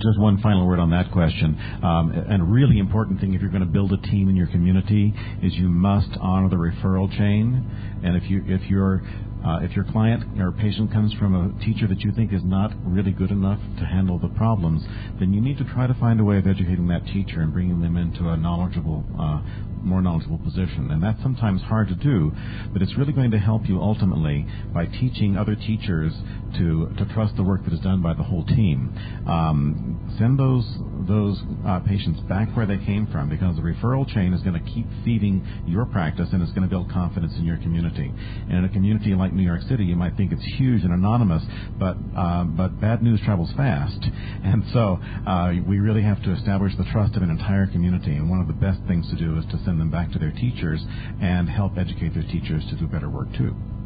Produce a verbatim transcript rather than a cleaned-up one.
just one final word on that question. Um, and a really important thing if you're going to build a team in your community is you must honor the referral chain. And if you if you're Uh, if your client or patient comes from a teacher that you think is not really good enough to handle the problems, then you need to try to find a way of educating that teacher and bringing them into a knowledgeable, uh, more knowledgeable position. And that's sometimes hard to do, but it's really going to help you ultimately by teaching other teachers to to trust the work that is done by the whole team. Um, send those those uh, patients back where they came from, because the referral chain is going to keep feeding your practice, and it's going to build confidence in your community. And in a community like New York City, you might think it's huge and anonymous, but uh, but bad news travels fast. And so uh, we really have to establish the trust of an entire community. And one of the best things to do is to send them back to their teachers and help educate their teachers to do better work too.